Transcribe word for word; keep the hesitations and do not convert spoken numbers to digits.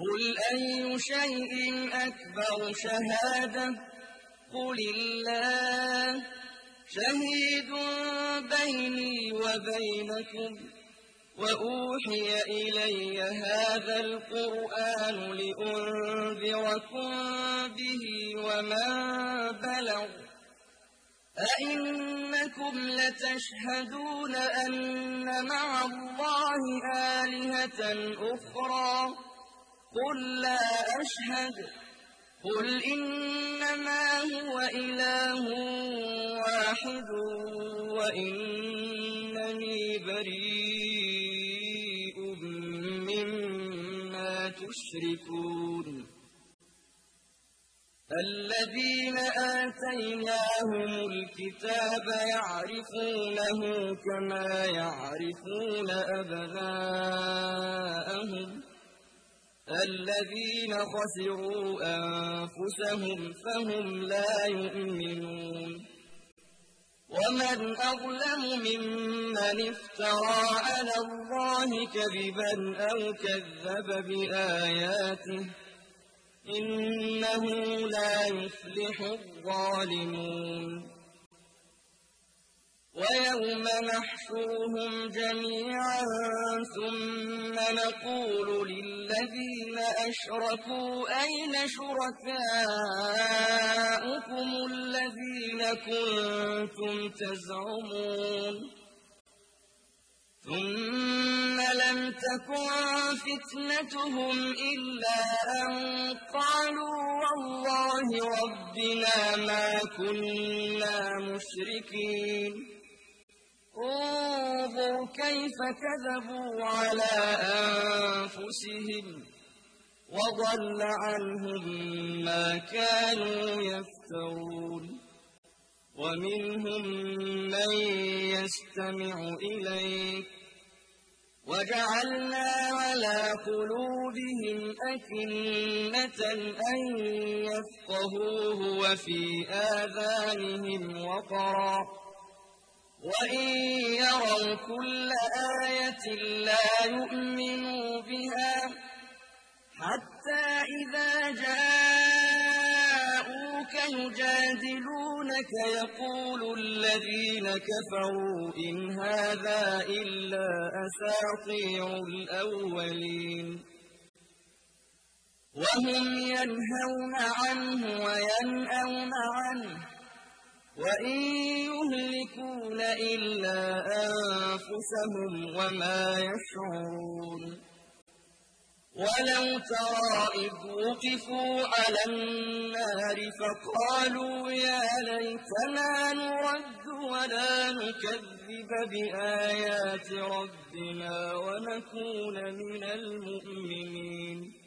قل أي شيء أكبر شهادة قل الله شهيد بيني وبينكم وأوحي إلي هذا القرآن لأنذركم به ومن بلغ أئنكم لتشهدون أن مع الله آلهة أخرى قل لا أشهد قل إنما هو إله واحد وإنني بريء مما تشركون الذين آتيناهم الكتاب يعرفونه كما يعرفون أبناءهم الذين خسروا أنفسهم فهم لا يؤمنون ومن أظلم ممن افترى على الله كذبا أو كذب بآياته إنه لا يفلح الظالمون ويوم نحشرهم جميعا ثم نقول للذين أشركوا أين شركاؤكم الذين كنتم تزعمون ثم لم تكن فتنتهم إلا أن قالوا والله ربنا ما كنا مشركين انظر كيف كذبوا على أنفسهم وضل عنهم ما كانوا يفترون ومنهم من يستمع إليك وجعلنا على قلوبهم أكنة أن يفقهوه وفي آذانهم وقرا وإن يروا كل آية لا يؤمنوا بها حتى إذا جاءوك يجادلونك يقول الذين كفروا إن هذا إلا أساطير الأولين وهم ينهون عنه وينأون عنه وإن يهلكون إلا أنفسهم وما يشعرون ولو ترى إذ وقفوا على النار فقالوا يا ليتنا نرد ولا نكذب بآيات ربنا ونكون من المؤمنين